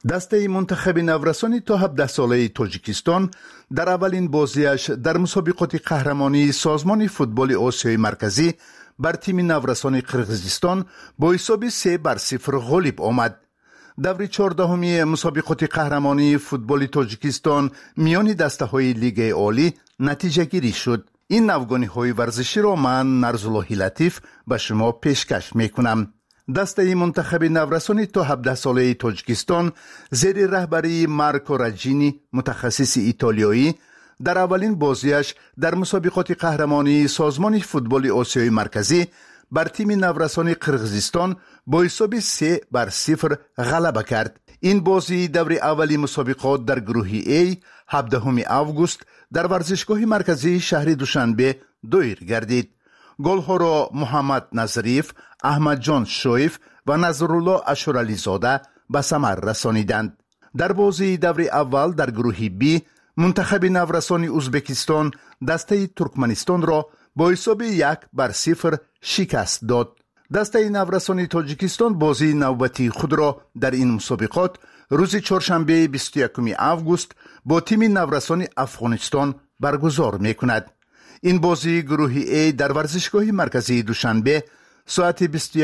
دسته منتخب نورسانی تا 17 ساله تاجیکستان در اولین بازیش در مسابقات قهرمانی سازمان فوتبال آسیای مرکزی بر تیم نورسان قرغیزستان با حساب 3-0 غالب آمد. دور 14 مسابقات قهرمانی فوتبال تاجیکستان میان دسته‌های لیگ عالی نتیجه گیری شد. این نوگانی‌های ورزشی را من نرزالله لطیف به شما پیشکش می‌کنم. دسته منتخب نورسانی تا 17 ساله تاجیکستان زیر رهبری مارکو راجینی متخصص ایتالیایی در اولین بازیش در مسابقات قهرمانی سازمان فوتبال آسیای مرکزی بر تیم نورسان قرغیزستان با حساب 3-0 غلبه کرد. این بازی دور اولی مسابقات در گروه A 17 آگوست در ورزشگاه مرکزی شهر دوشنبه دایر گردید. گل‌ها را محمد نظریف، احمد جان شویف و نظرالله اشرالی زاده به ثمر رسانیدند. در بازی دور اول در گروه B منتخب نورسان ازبکستان دسته ترکمنستان را با حساب 1-0 شکست داد. دسته نورسان تاجیکستان بازی نوبتی خود را در این مسابقات روز چهارشنبه 21 آگوست با تیم نورسان افغانستان برگزار می‌کند. این بازی گروه A در ورزشگاه مرکزی دوشنبه ساعت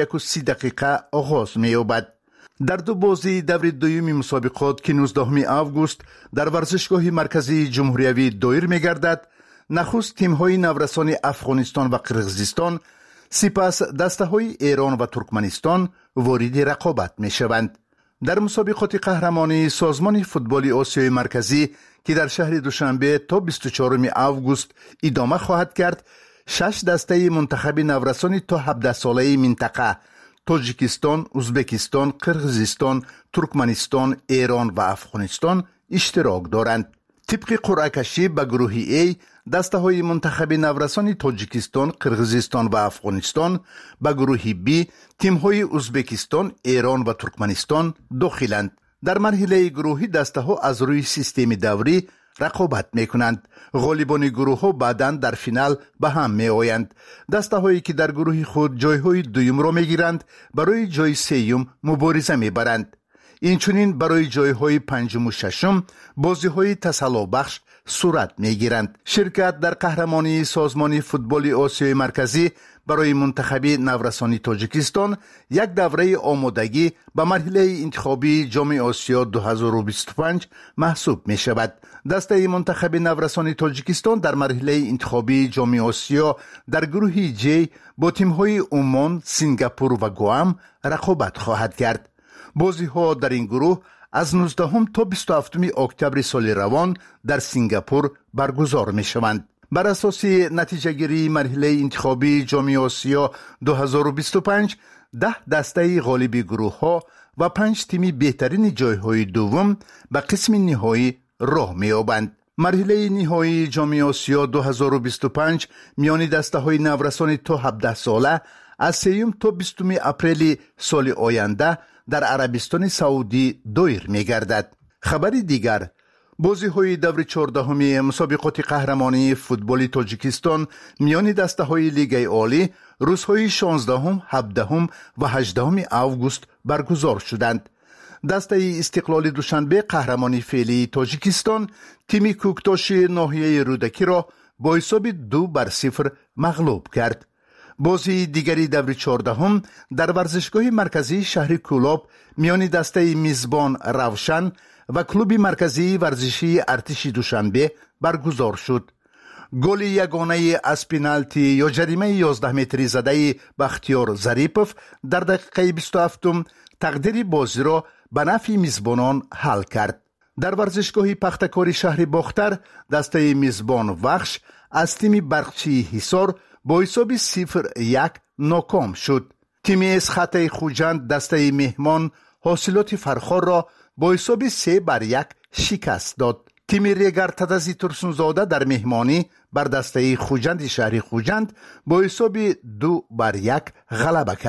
21:30 آغاز می‌یابد. در دو بازی دور دوم مسابقات که 19 آگوست در ورزشگاه مرکزی جمهوریوی دایر می‌گردد، نخست تیم‌های نورسان افغانستان و قرغیزستان، سپس دسته‌های ایران و ترکمنستان وارد رقابت می‌شوند. در مسابقات قهرمانی سازمان فوتبال آسیای مرکزی که در شهر دوشنبه تا 24 آگوست ادامه خواهد کرد، 6 دسته منتخب نورسان تا 17 ساله منطقه تاجیکستان، ازبکستان، قرغیزستان، ترکمنستان، ایران و افغانستان اشتراک دارند. طبق قرعه کشی به گروه A دسته های منتخب نورسان تاجیکستان، قرغیزستان و افغانستان به گروه B تیم های ازبکستان، ایران و ترکمنستان داخلند. در مرحله گروهی دسته ها از روی سیستم دوری رقابت می کنند. غالبان گروه ها بعداً در فینال به هم می آیند. دسته هایی که در گروه خود جای های دویم را می گیرند برای جای سوم مبارزه می برند. اینچنین برای جای های پنجم و ششم بازی های تسلا بخش صورت می گیرند. شرکت در قهرمانی سازمان فوتبال آسیای مرکزی برای منتخب نورسان تاجیکستان یک دوره آمادگی به مرحله انتخابی جام آسیا 2025 محسوب می شود. دسته منتخب نورسان تاجیکستان در مرحله انتخابی جام آسیا در گروه J با تیم های عمان، سنگاپور و گوام رقابت خواهد کرد. بازی ها در این گروه از 19 تا 27 اکتبر سال روان در سنگاپور برگزار می شوند. بر اساس نتیجه گیری مرحله انتخابی جام آسیا 2025 10 دسته غالب گروه ها و 5 تیم بهترین جای های دوم به قسم نهایی راه می یابند. مرحله نهایی جام آسیا 2025 میان دسته های نورسان تا 17 ساله از 3 تا 20 اپریل سال آینده در عربستان سعودی دایر می گردد. خبر دیگر، بازی های دور 14 مسابقات قهرمانی فوتبال تاجیکستان میان دسته های لیگ عالی روزهای 16، 17 و 18 آگوست برگزار شدند. دسته استقلال دوشنبه قهرمانی فعلی تاجیکستان تیم کوکتاش ناحیه رودکی را با حساب 2-0 مغلوب کرد. بازی دیگری دور 14 در ورزشگاه مرکزی شهر کولاب میان دسته میزبان روشن و کلوب مرکزی ورزشی ارتش دوشنبه برگزار شد. گل یگانه از پنالتی یا جریمه 11 متری زده بختیار ظریپوف در دقیقه 27 تقدیر بازی را به نفع میزبانان حل کرد. در ورزشگاه پختکار شهر باختر دسته میزبان وخش از تیم برقچی حصار با حساب 0-1 ناکام شد. تیم اسخط خوجند دسته مهمان حاصلات فرخار را با حساب 3-1 شکست داد. تیم ریگر تدزی ترسونزاده در مهمانی بر دسته خوجند شهر خوجند با حساب 2-1 غلبه کرد.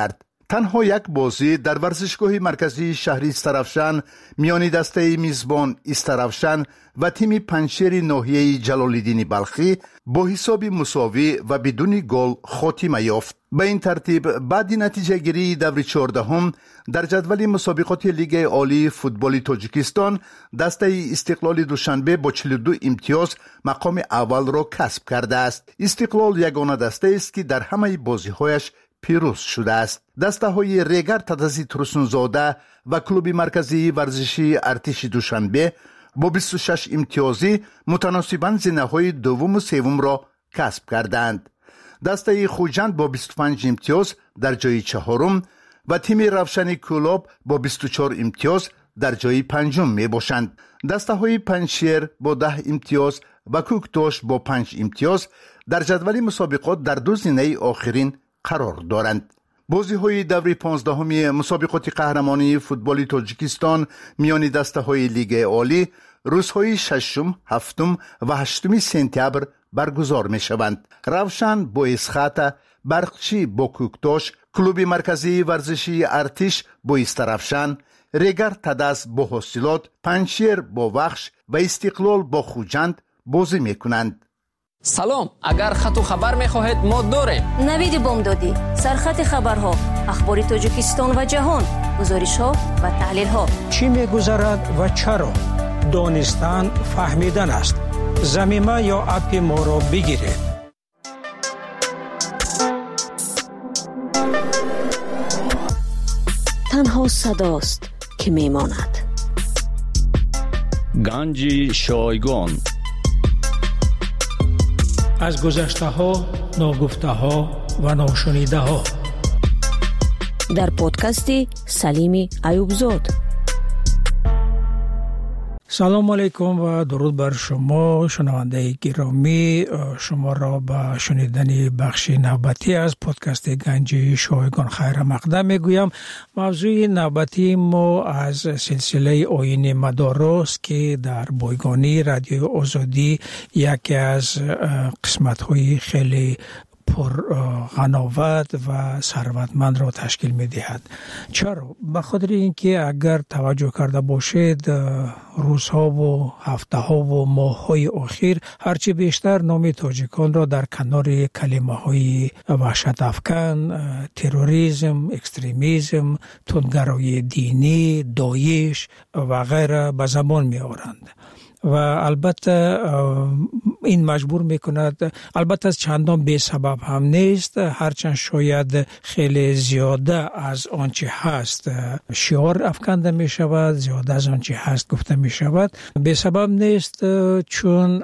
تنها یک بازی در ورزشگاه مرکزی شهری استرافشان میان دسته میزبان استرافشان و تیم پنجشیر ناحیه جلال‌الدین بلخی با حساب مساوی و بدون گل خاتمه یافت. به این ترتیب بعد نتیجه گیری دور 14 در جدول مسابقات لیگ عالی فوتبال تاجیکستان دسته استقلال دوشنبه با 42 امتیاز مقام اول را کسب کرده است. استقلال یگانه دسته است که در همه بازی‌هایش پیروز شده است. دسته های ریگر تدزی ترسونزاده و کلوب مرکزی ورزشی ارتش دوشنبه با 26 امتیازی متناسباً زینه های دوم و سوم را کسب کردند. دسته خوجند با 25 امتیاز در جای چهارم و تیم روشن کلوب با 24 امتیاز در جای پنجم می باشند. دسته های پنجشیر با 10 امتیاز و کوکتاش با 5 امتیاز در جدول مسابقات در دو زینه آخرین قرار دارند. بازی های دور 15 مسابقات قهرمانی فوتبال تاجیکستان میان دسته های لیگ عالی روزهای 6، 7 و 8 سپتامبر برگزار می شوند. روشن با اسخات، برقچی با کوکتاش، کلوب مرکزی ورزشی ارتش با استرافشان، ریگر تدز با حاصلات، پنجشیر با وخش و استقلال با خوجند بازی می کنند. سلام، اگر خط و خبر می‌خواهید ما داریم. نوید بامدادی، سرخط خبرها، اخبار تاجیکستان و جهان، گزارش‌ها و تحلیل‌ها. چی می‌گذرد و چرا؟ دانستن فهمیدن است. زمینه یا اپ ما را بگیرید. تنها صداست که میماند. گنج شایگان از گذشته ها، ناگفته ها و ناشنیده ها. در پادکستی سلیمی ایوبزاد. سلام علیکم و درود بر شما شنونده گرامی. شما را به شنیدن بخش نوبتی از پادکست گنج شایگان خیر مقدم میگویم. موضوع نوبتی ما از سلسله آیین مدارس که در بایگانی رادیو آزادی یکی از قسمت‌های خیلی پر غناوت و ثروتمند را تشکیل می دهد. چرا؟ به خاطر اینکه اگر توجه کرده باشید روزها و هفته ها و ماه های اخیر هرچی بیشتر نام تاجیکان را در کنار کلمه های وحشت افکن، تروریسم، اکستریمیسم، تندگرایی دینی، داعش و غیره به زبان می آورند. و البته این مجبور میکند، البته از چندان بی سبب هم نیست، هرچند شاید خیلی زیاده از آنچه هست شعار افکنده می شود، زیاده از آنچه هست گفته می شود. بی سبب نیست، چون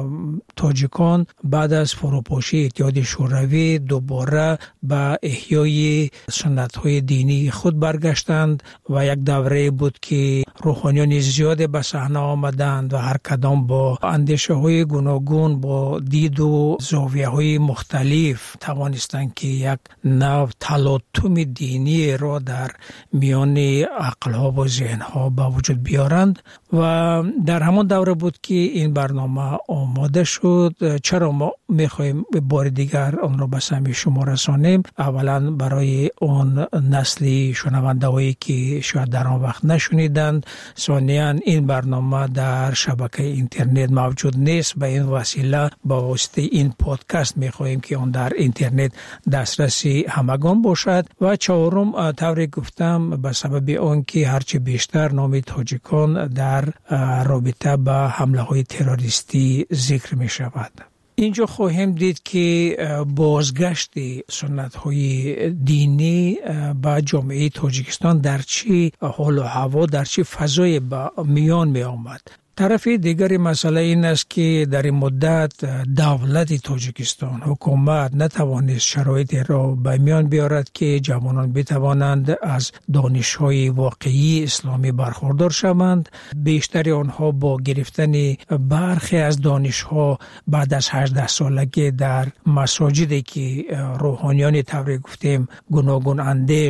تاجیکان بعد از فروپاشی اتحاد شوروی دوباره به احیای سنت های دینی خود برگشتند و یک دوره بود که روحانیان زیاده به صحنه آمدند و هر کدام با اندیشه های گوناگون، با دید و زاویه های مختلف توانستند که یک نوع تلاطم دینی را در میان عقل ها و ذهن ها به وجود بیارند و در همان دوره بود که این برنامه آماده شد. چرا ما میخوایم بار دیگر آن را به سمع شما رسانیم؟ اولا برای اون نسلی شنونده هایی که شاید در آن وقت نشنیدند، ثانیاً این برنامه در شبکه اینترنت موجود نیست، به این وسیله با واسطه این پادکست میخواهیم که آن در اینترنت دسترسی همگان باشد و چهارم طوری گفتم به سبب آن که هرچی بیشتر نام تاجیکان در رابطه با حمله های تروریستی ذکر می شود. اینجا خواهیم دید که بازگشت سنت های دینی به جامعه تاجیکستان در چی حال و هوا، در چی فضای میان می آمد. طرف دیگر مسئله این است که در این مدت دولت تاجیکستان، حکومت نتوانست شرایط را به میان بیارد که جوانان بتوانند از دانش‌های واقعی اسلامی برخوردار شوند. بیشتر آنها با گرفتن برخی از دانش‌ها بعد از 18 سالگی در مساجدی که روحانیان طوری گفتیم گوناگون اندیش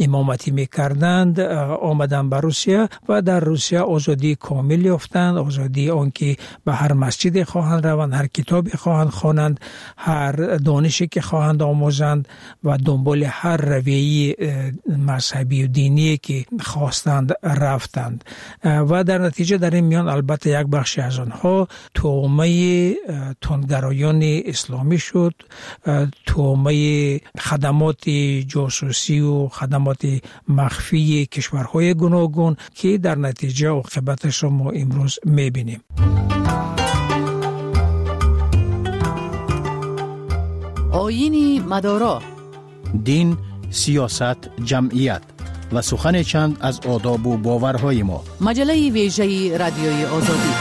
امامتی میکردند آمدن به روسیه و در روسیه آزادی کامل یافتند، آزادی آنکه به هر مسجد خواهند روند، هر کتابی خواهند خوانند، هر دانشی که خواهند آموزند و دنبال هر رویه مذهبی و دینی که خواستند رفتند. و در نتیجه در این میان البته یک بخشی از آنها تومه تندگرایان اسلامی شد، تومه خدمات جاسوسی و خدمات مخفی کشورهای گوناگون که در نتیجه عاقبتش را ما امروز میبینیم. آیین مدارا، دین، سیاست، جمعیت و سخن چند از آداب و باورهای ما. مجله ویژه رادیوی آزادی.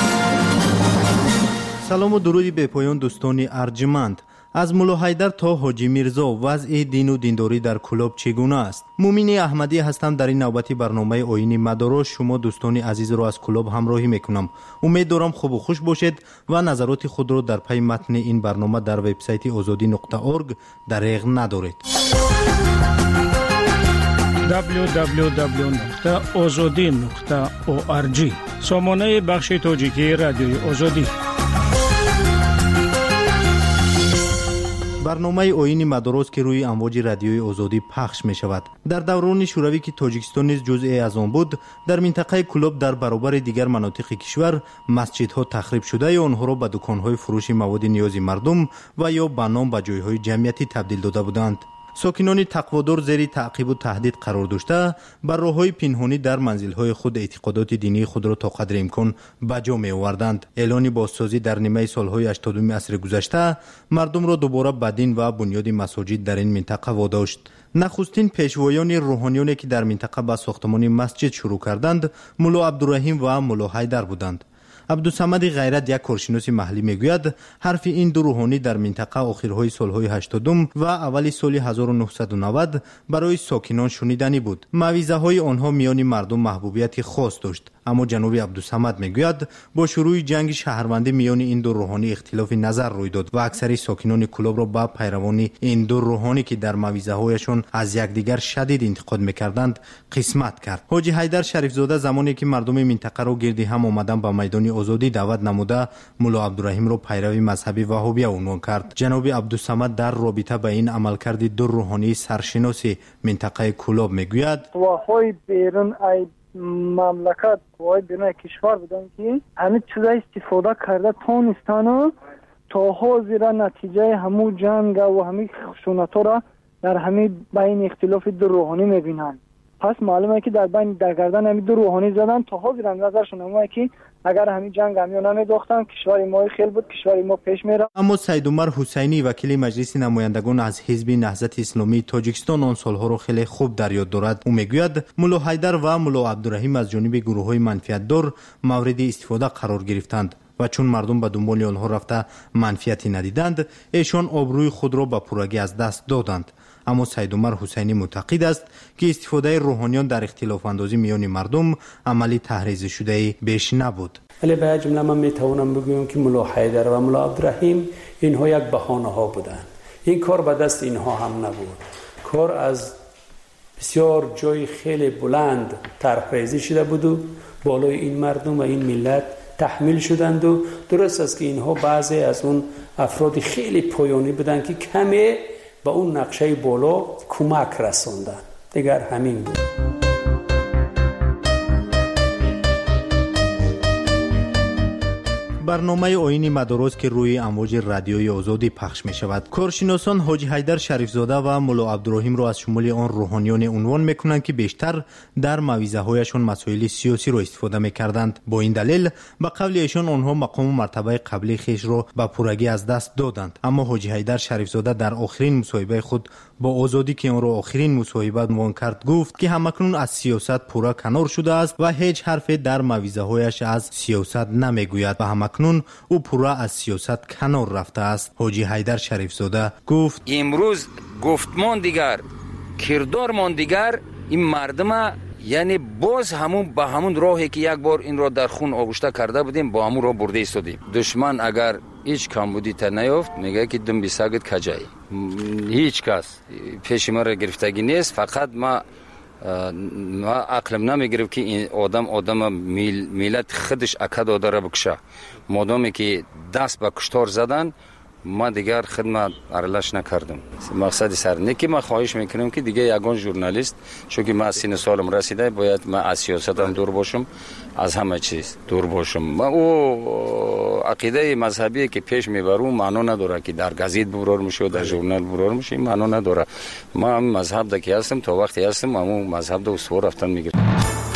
سلام و درودی به پایان دوستان ارجمند. از مولا حیدر تا حاجی میرزا وضع دین و دینداری در کلاب چگونه است؟ مومین احمدی هستم. در این نوبتی برنامه آیین مدارا شما دوستان عزیز را از کلاب همراهی میکنم. امید دارم خوب و خوش باشید و نظرات خود را در پی متن این برنامه در وبسایت azadi.org دریغ ندارید. www.azadi.org سامانه بخش تاجیکی رادیوی آزادی. برنامه آیین مدارا که روی امواج رادیوی آزادی پخش می شود. در دوران شوروی که تاجیکستان نیز جزئی از آن بود، در منطقه کلاب در برابر دیگر مناطق کشور مسجدها تخریب شده یا آنها را به دکانهای فروش مواد نیازی مردم و یا به نام به جایهای جمعیتی تبدیل داده بودند. ساکنان تقوادار زیر تعقیب و تهدید قرار داشته بر راه‌های پنهانی در منزل‌های خود اعتقادات دینی خود را تا قدر امکان به جا می‌آوردند. اعلان بازسازی در نیمه سال‌های 80 عصر گذشته مردم را دوباره به دین و بنیاد مساجد در این منطقه واداشت. نخستین پیشوایان روحانیانی که در منطقه به ساختمان مسجد شروع کردند مولا عبدالرحیم و مولا حیدر بودند. عبدالصمد غیرت یک کارشناس محلی میگوید حرف این دو روحانی در منطقه آخرهای سالهای 80 و اول سال 1990 برای ساکنان شنیدنی بود. موعظه های آنها میان مردم محبوبیت خاص داشت. اما جناب عبدالصمد میگوید با شروع جنگ شهروندی میان این دو روحانی اختلاف نظر روی داد و اکثر ساکنان کلاب را با پیروان این دو روحانی که در موعظه هایشان از یکدیگر شدید انتقاد میکردند قسمت کرد. حاجی حیدر شریف زاده زمانی که مردم منطقه را گرد هم آمدن به میدان آزادی دعوت نموده مولا عبدالرحیم را پیروی مذهبی وهابی عنوان کرد. جناب عبدالصمد در رابطه با این عملکرد دو روحانی سرشناس منطقه کلاب میگوید قواهای بیرون مملکت قوای بیرون کشور بودن که همه چیزا استفاده کرده تانستان تا حاضر نتیجه همو جنگ و همه خشونت‌ها را در همه بین اختلاف دو روحانی میبینن. پس معلومه که در بین در گردن همین دو روحانی زدن تا حاضر نظرشون همونه که اگر همین جنگ همیو نمیداختن کشور ما خیلی بود، کشور ما پیش میره. اما سید عمر حسینی وکیل مجلس نمایندگان از حزب نهضت اسلامی تاجیکستان آن سالها را خیلی خوب در یاد دارد. او میگوید مولا حیدر و مولا عبدالرحیم از جانب گروه‌های منفعت‌دار مورد استفاده قرار گرفتند و چون مردم به دنبال آنها رفته منفعتی ندیدند ایشان آبروی خود را به پورگی از دست دادند. اما سید عمر حسینی معتقد است که استفاده روحانیان در اختلاف اندازی میان مردم عملی تحریض شده بیش نبود. ولی به جمله من میتوانم بگویم که مولا حیدر و مولا عبدالرحیم اینها یک بهانه ها بودند. این کار به دست اینها هم نبود. کار از بسیار جای خیلی بلند طرحریزی شده بود و بالای این مردم و این ملت تحمیل شدند و درست است که اینها بعضی از اون افراد خیلی پایانی بودند که کمی به اون نقشه بالا کمک رساندن. دیگر همین بود. برنامه آیین مدارا که روی امواج رادیوی آزادی پخش می شود. کارشناسان حاجی حیدر شریف زاده و مولا عبدالرحیم را از شمول آن روحانیان عنوان میکنند که بیشتر در موعظه هایشان مسائل سیاسی را استفاده میکردند. با این دلیل به قول ایشان آنها مقام و مرتبه قبلی خیش را به پورگی از دست دادند. اما حاجی حیدر شریف زاده در آخرین مصاحبه خود با آزادی که آن را آخرین مصاحبه عنوان کرد گفت که همکنون از سیاست پورا کنار شده است و هیچ حرفی در موعظه هایش از سیاست نمیگوید و همکنون او پورا از سیاست کنار رفته است. حاجی حیدر شریف زاده گفت امروز گفتمان دیگر کردارمان دیگر این مردم یعنی باز همون به همون راهی که یک بار این را در خون آغشته کرده بودیم با همون راه برده ایستادیم. دشمن اگر هیچ کمبودی تا نیافت میگه که دم بی سگت کجایی هیچ کس پیش ما را گرفتگی نیست. فقط ما عقلم نمیگرفت که این آدم ملت خودش اکد داره بکشه. مادامی که دست به کشتار زدن ما دیگر خدمت ارلش نکردم. مقصد سر که ما خواهش میکنم که دیگه یگان ژورنالیست، چون که ما سین سالم رسیده، باید ما از سیاست هم دور باشم، از همه چیز دور باشم. ما او عقیده مذهبی که پیش میبرم معنا نداره که در گزیت برار میشه و در ژورنال برار میشه، معنا نداره. ما هم مذهب ده که هستم، تا وقتی هستم همون مذهب ده استوار رفتن میگیرم.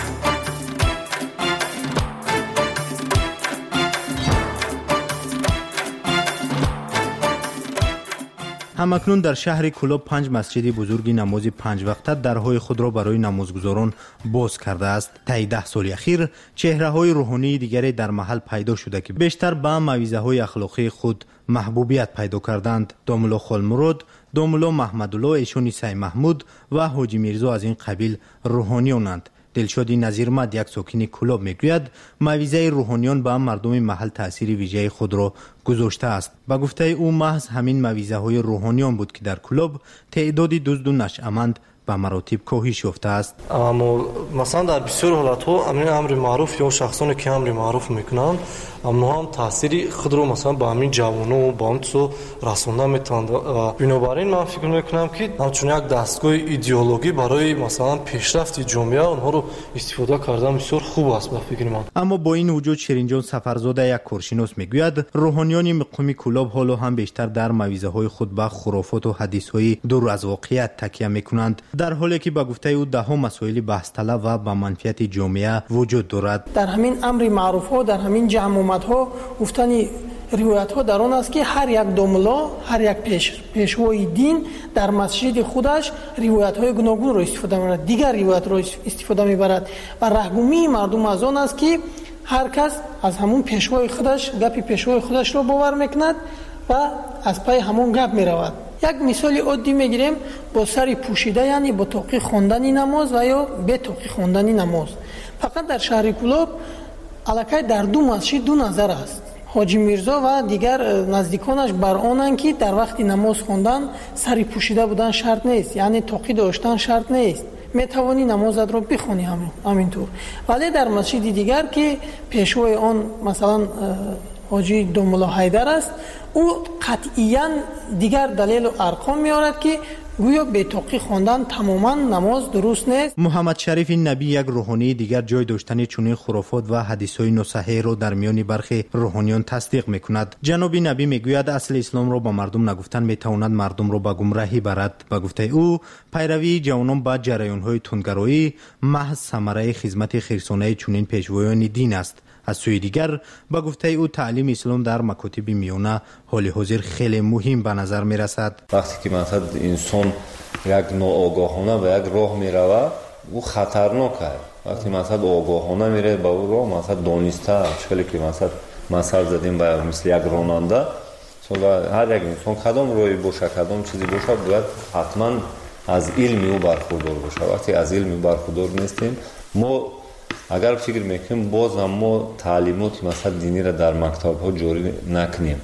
همکنون در شهر کلوب 5 مسجد بزرگ نماز 5 وقته درهای خود را برای نمازگزاران باز کرده است. طی 10 سال اخیر چهره های روحانی دیگری در محل پیدا شده که بیشتر به موعظه های اخلاقی خود محبوبیت پیدا کردند. داملا خالمراد، داملا محمدالله ایشون عیسی محمود و حاجی میرزا از این قبیل روحانیانند. دلشادی نظیرمد، یک ساکن کلوب، میگوید موعظه روحانیان به مردم محل تأثیر ویژه خود را گذاشته است. با گفته او محض همین موعظه های روحانیان بود که در کلوب تعداد دزد و نشأمند به مراتب کاهش یافته است. اما مثلا در بسیار حالت ها امر معروف یا شخصانی که امر معروف میکنند اما هم تاثیر خود رو مثلا با همین جوانو با هم تو رسانده میتوند و بنابراین من فکر میکنم که همچون یک دستگاه ایدئولوژی برای مثلا پیشرفت جامعه اونها رو استفاده کردن بسیار خوب است به فکر من. اما با این وجود شیرینجان سفرزاده، یک کارشناس، میگوید روحانیان مقام کلوب حالا هم بیشتر در موعظه های خود به خرافات و حدیث های دور از واقعیت تکیه میکنند، در حالی که با گفته او ده ها مسائل بحث طلب و به منفعت جامعه وجود دارد. در همین امر معروف ها، در همین جمعیت ها گفتن روایت ها در آن است که هر یک داملا، هر یک پیشوای دین در مسجد خودش روایت های گوناگون را استفاده می‌کند، دیگر روایت را استفاده می‌برد و رهگمی مردم از آن است که هر کس از همون پیشوای خودش گپ پیشوای خودش را باور می‌کند و از پای همون گپ می‌رود. یک مثال عادی میگیریم، با سر پوشیده یعنی با توقی خواندن نماز و یا به توقی خواندن نماز. فقط در شهر کلوب الکی در 2 مسجد 2 نظر است. حاجی میرزا و دیگر نزدیکانش بر آنند که در وقت نماز خواندن سر پوشیده بودن شرط نیست، یعنی توقی داشتن شرط نیست، میتوانی نمازت را بخوانی همینطور. ولی در مسجد دیگر که پیشوای آن مثلا حاجی داملا حیدر است، او قطعیاً دیگر دلیل و ارقام میارد که گویا به توقی خواندن تماما نماز درست نیست. محمد شریف نبی، یک روحانی دیگر، جای داشتن چنین خرافات و حدیث‌های ناصحیح را در میان برخی روحانیان تصدیق میکند. جناب نبی میگوید اصل اسلام را با مردم نگفتن میتواند مردم را به گمراهی برد. با گفته او پیروی جوانان با جریان‌های تندگرایی محض ثمره خدمت خیرسانه چنین پیشوایان دین است. از سوی دیگر با گفته او تعلیم اسلام در مکاتب میانه حال حاضر خیلی مهم به نظر می رسد. وقتی که مثلا انسان یک ناآگاهانه و یک راه می رود او خطرناک است. وقتی مثلا آگاهانه میره با او راه مثلا دانسته چلی که مثلا زدیم با مثل یک راننده هر یک انسان کدام راهی باشه کدام چیزی باشه باید حتما از علم او برخوردار باشه. وقتی از علم برخوردار نیستیم ما اگر فکر میکنیم باز هم ما تعلیمات مثلا دینی را در مکتب ها جاری نکنیم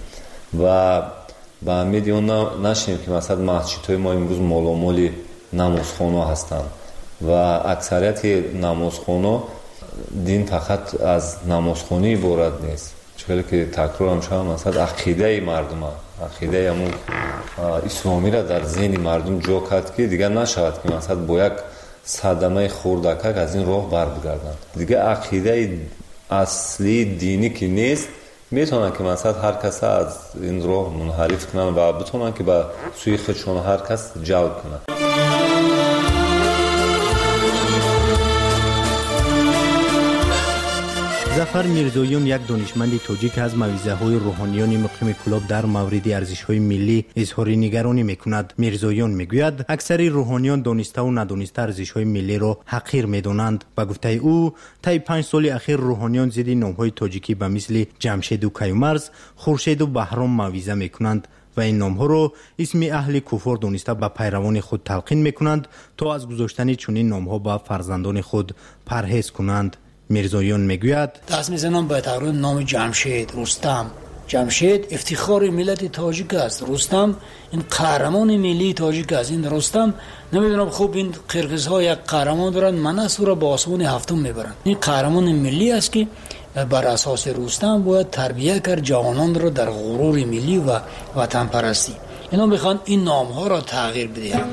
و به امید اون نشیم که مثلا مسجد های ما امروز مالامال نمازخانه هستند و اکثریت نمازخانه دین فقط از نمازخانه عبارت نیست، چون که تکرار هم شد مثلا عقیده مردم عقیده همون اسلامی را در ذهن مردم جا کرد که دیگر نشود که مثلا با یک صدمه خوردکک از این راه بر بگردند. دیگه عقیده اصلی دینی که نیست میتونن که مثلا هر کس از این راه منحرف کنن و بتونن که به سوی خودشون هر کس جلب کنن. ظفر میرزاییان، یک دانشمند تاجیک، از موعظه های روحانیان مقیم کلوب در مورد ارزش های ملی اظهار نگرانی میکند. میرزاییان میگوید اکثر روحانیان دانسته و ندانسته ارزش های ملی را حقیر میدانند. با گفته او طی 5 سال اخیر روحانیان زیر نام های تاجیکی به مثل جمشید و کیومرز، خورشید و بهرام موعظه میکنند و این نام ها را اسم اهل کفر دانسته به پیروان خود تلقین میکنند تا از گذاشتن چنین نام ها به فرزندان خود پرهیز کنند. میرزاییان میگوید دست میزنم به تقریبا نام جمشید، رستم، جمشید افتخار ملت تاجیک است، رستم این قهرمان ملی تاجیک است. این رستم نمیدونم خوب این قرقیزها یک قهرمان دارن، منصور را با آسمان هفتم میبرن. این قهرمان ملی است که بر اساس رستم باید تربیت کرد جوانان را در غرور ملی و وطن پرستی. اینا میخوان این نام ها را تغییر بدهند.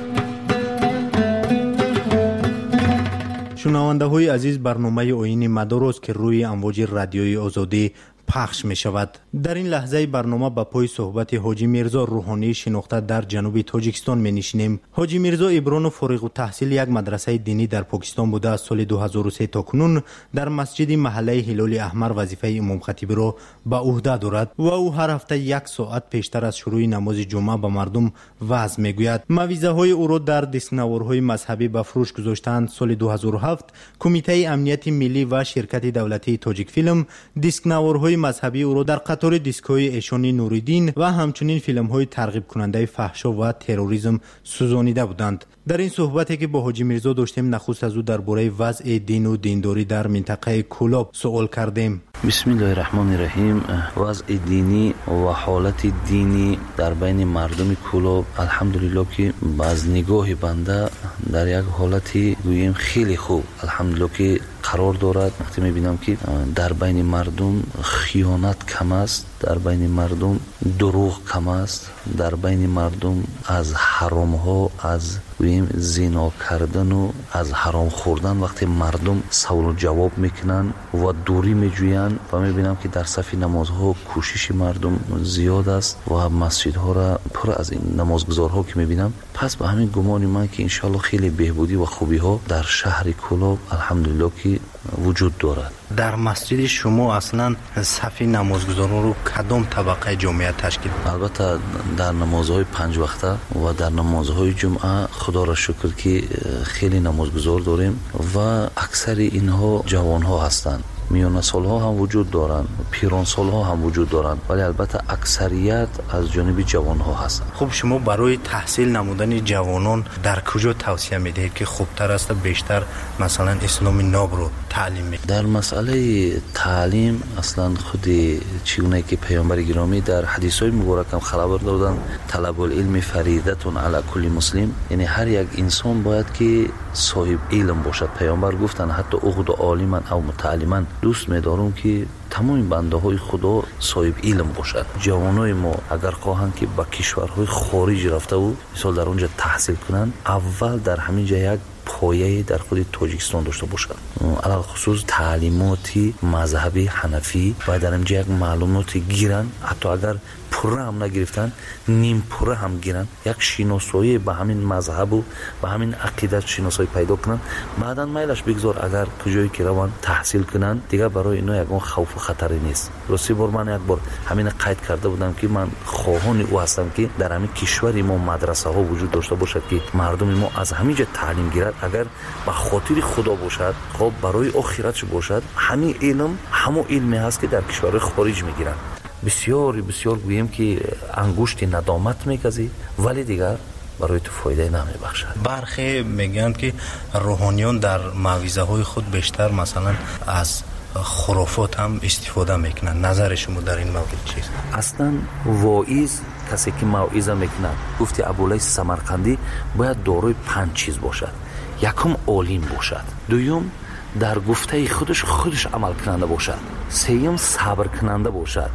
شنونده های عزیز، برنامه آیین مدار است که روی امواج رادیوی آزادی پخش می شود. در این لحظه برنامه با پای صحبت حاجی میرزا روحانی شناخته در جنوب تاجیکستان می نشینیم. حاجی میرزا ابران و فارغ التحصیل یک مدرسه دینی در پاکستان بوده. از سال 2003 تا کنون در مسجد محله هلال احمر وظیفه امام خطیب را به عهده دارد و او هر هفته 1 ساعت پیشتر از شروع نماز جمعه به مردم وعظ می گوید. موعظه های او را در دیسکنوارهای مذهبی به فروش گذاشتند. سال 2007 کمیته امنیت ملی و شرکت دولتی تاجیک فیلم دیسکنوارهای مذهبی او را در قطار دیسک‌های ایشانی نوریدین و همچنین فیلم‌های ترغیب کننده فحشا و تروریسم سوزانیده بودند. در این صحبتی که با حاجی میرزا داشتیم نخست از او درباره وضع دین و دینداری در منطقه کولاب سوال کردیم. بسم الله الرحمن الرحیم. وضع دینی و حالت دینی در بین مردم کولاب الحمدلله که از نگاه بنده در یک حالتی گوییم خیلی خوب الحمدلله که قرار دارد. وقتی میبینم که در بین مردم خیانت کم است، در بین مردم دروغ کم است، در بین مردم از حرام ها، از گوییم زنا کردن و از حرام خوردن وقتی مردم سوال و جواب میکنن و دوری میجوین و میبینم که در صف نمازها کوشش مردم زیاد است و مسجدها را پر از این نمازگزارها که میبینم. پس به همین گمان من که انشالله خیلی بهبودی و خوبی ها در شهر کولاب الحمدلله که وجود دارد. در مسجد شما اصلا صف نمازگزاران رو کدام طبقه جامعه تشکیل؟ البته در نمازهای 5 وقته و در نمازهای جمعه خدا را شکر که خیلی نمازگزار داریم و اکثر اینها جوان ها هستند. میان سال ها هم وجود دارند، پیران سال ها هم وجود دارند، ولی البته اکثریت از جانب جوان ها هستند. خب شما برای تحصیل نمودن جوانان در کجا توصیه میدهید که خوبتر است بیشتر مثلا اسلام ناب رو تعلیم میدهید؟ در مسئله تعلیم اصلا خود چگونه که پیامبر گرامی در حدیث های مبارک هم خبر دادن طلب العلم فریضه علی کل مسلم، یعنی هر یک انسان باید که صاحب علم باشد. پیامبر گفتن حتی اغد عالما او متعلما، دوست می‌دارم که تمام بنده های خدا صاحب علم باشد. جوانای ما اگر خواهند که به کشورهای خارج رفته و مثلا در اونجا تحصیل کنند، اول در همین جا یک پایه در خود تاجیکستان داشته باشد، علاوه خصوص تعلیماتی مذهبی حنفی و در اینجا یک معلوماتی گیرن، حتی اگر پره هم نگرفتن نیم پره هم گیرن، یک شناسایی به همین مذهب و به همین عقیدت شناسایی پیدا کنن. بعداً میلش بگذار اگر کجایی که روان تحصیل کنن دیگه برای اینا یکون خوف و خطری نیست. راستی بار من یک بار همین قید کرده بودم که من خواهان او هستم که در همین کشور ما مدرسه ها وجود داشته باشد که مردم ما از همین جا تعلیم گیرد. اگر به خاطر خدا باشد، خب برای آخرتش باشد، همین علم همون علمی هست که در کشور خارج میگیرن. بسیار گویم که انگشت ندامت میگزی ولی دیگر برای تو فایده نمیبخشد. برخی میگن که روحانیان در موعظه های خود بیشتر مثلا از خرافات هم استفاده میکنن. نظر شما در این مورد چیست؟ اصلا واعظ کسی که موعظه میکنه، گفتی ابولیث سمرقندی، باید دارای 5 چیز باشد. یکم عالم باشد، دوم در گفته خودش عمل کننده باشد، سوم صبر کننده باشد،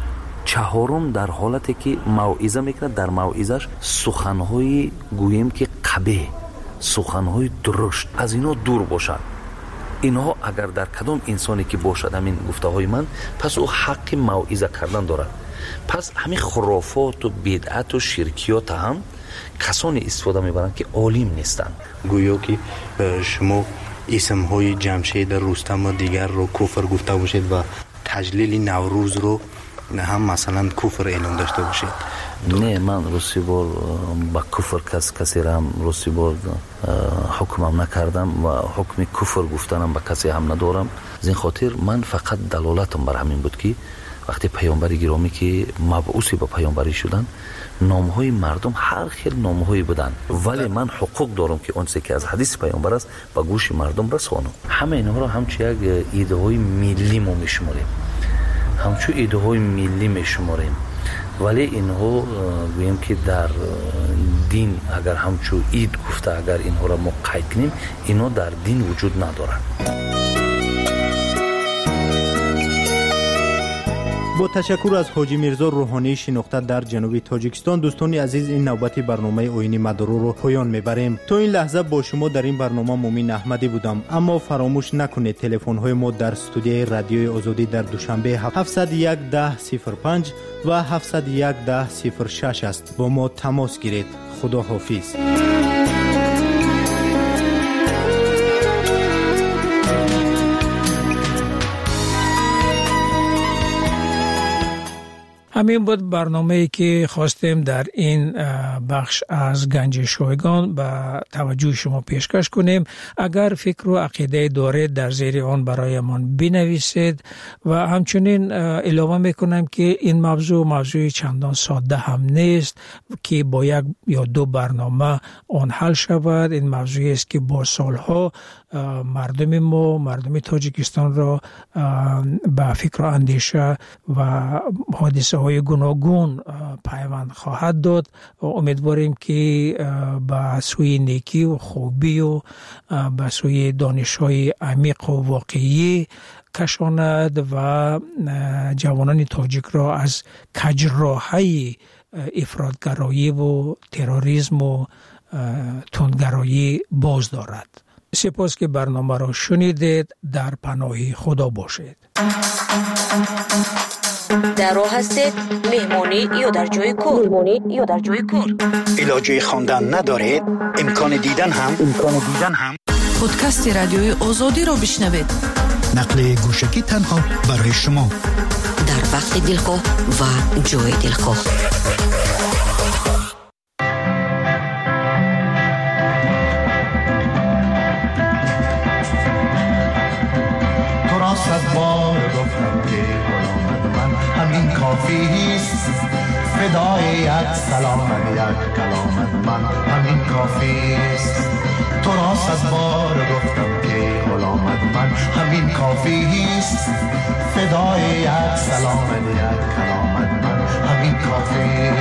چهارم در حالتی که موعظه میکنه در موعظش سخنهای گویم که قبیح، سخنهای درشت از اینا دور باشد. اینها اگر در کدام انسانی که باشد همین گفته های من، پس او حق موعظه کردن دارد. پس همین خرافات و بدعت و شرکیات هم کسانی استفاده میبرند که عالم نیستند. گویا که شما اسم های جمشید رستم و دیگر رو کفر گفته باشید و تجلیل نوروز رو هم مثلا کفر اعلام داشته باشید. نه، من روسی بار با کفر کسی را هم روسی بار حکمم نکردم و حکم کفر گفتنم با کسی هم ندارم. از این خاطر من فقط دلالتم بر همین بود که وقتی پیامبر گرامی که مبعوثی با پیامبری شدن، نامهای مردم هر خیل نامهایی بودن، ولی من حقوق دارم که اونچه که از حدیث پیامبر است با گوش مردم رسانم. همه اینها را همچه یک ایده های ملی ما میشماریم. همچون ایده های ملی میشماریم، ولی اینها گوییم که در دین اگر همچون اید گفته اگر اینها را ما قید کنیم، اینها در دین وجود ندارند. با تشکر از حاجی میرزا روحانی شناخته در جنوب تاجیکستان، دوستان عزیز این نوبت برنامه آیین مادارو رو پایان میبریم. تا این لحظه با شما در این برنامه مومن احمدی بودم، اما فراموش نکنید تلفن های ما در استودیوی رادیوی آزادی در دوشنبه 701 1005 و 701 1006 است. با ما تماس گیرید. خدا حافظ. همین بود برنامه‌ای که خواستیم در این بخش از گنج شایگان به توجه شما پیشکش کنیم. اگر فکر و عقیده دارید در زیر آن برایمان بنویسید و همچنین اعلام میکنم که این موضوع چندان ساده هم نیست که با یک یا دو برنامه آن حل شود. این موضوعی است که با سالها مردم تاجیکستان را به فکر و اندیشه و حادثه های گوناگون پیوند خواهد داد و امیدواریم که به سوی نیکی و خوبی و به سوی دانش های عمیق و واقعی کشاند و جوانان تاجیک را از کجراهی افراطگرایی و تروریسم و تندگرایی باز دارد. سپاس که برنامه را شنیدید. در پناه خدا باشید. در راه هستید؟ مهمانی یا در جای کار؟ علاجه خواندن ندارید؟ امکان دیدن هم؟ پادکست رادیوی آزادی را بشنوید. نقل گوشکی تنها برای شما در وقت دلخواه و جای دلخواه. تو را 100 بار گفتم که غلامت من همین کافی است، فدای یک سلامت یک کلامت من همین کافی است. تو را 100 بار گفتم که غلامت من همین کافی است، فدای یک سلامت یک کلامت من همین کافی.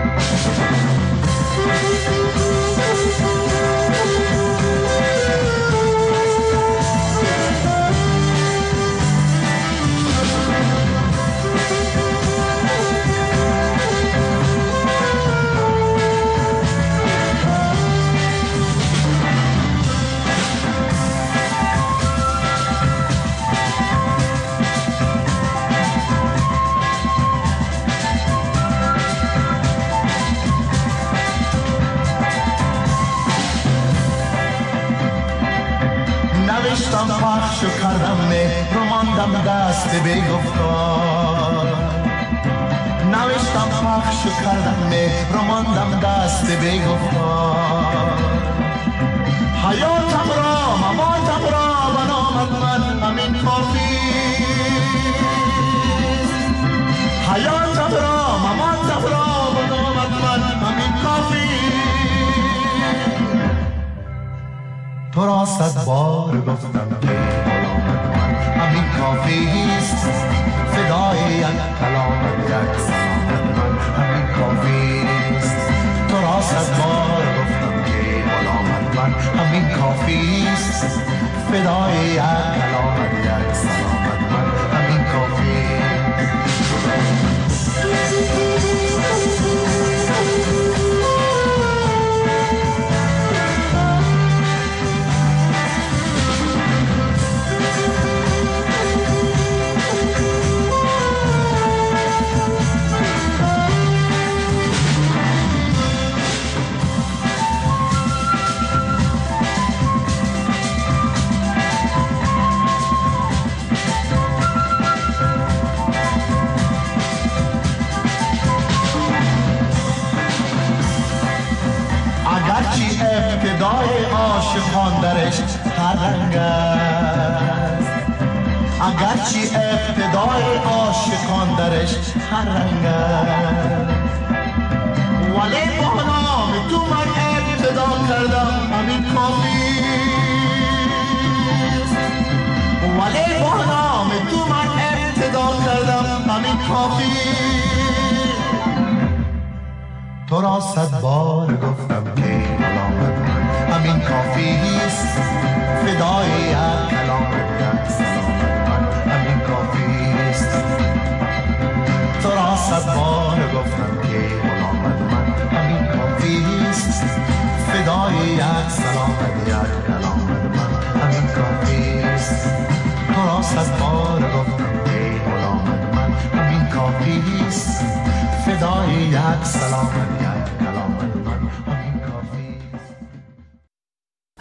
نوشتم پخش و کردم مهر و ماندم دست بی‌گفتار. نوشتم پخش و کردم مهر و ماندم دست بی‌گفتار. حیاتم را مماتم را به نامت من همین کافی. حیاتم را مماتم را به نامت من همین کافی. تو را 100 بار گفتم که غلامت من همین کافی است، فدای یک کلامت یک سلامت من همین کافی است. تو را 100 بار گفتم که غلامت من همین کافی است، فدای یک کلامت یک سلامت من همین کافی است. اگرچه ابتدای عاشقان درش هر رنگ است، اگرچه ابتدای عاشقان درش هر رنگ است، ولی با نام تو من ابتدا کردم همین کافی است. ولی با نام تو من ابتدا کردم تو را 100 بار گفتم که غلامت من همین کافیست فدای یک کلامت یک سلامت من همین کافیست تو را 100 بار گفتم که غلامت من همین کافیست فدای یک سلامت یک کلامت من همین کافیست تو را 100 بار گفتم که غلامت من همین کافیست فدای یک سلامت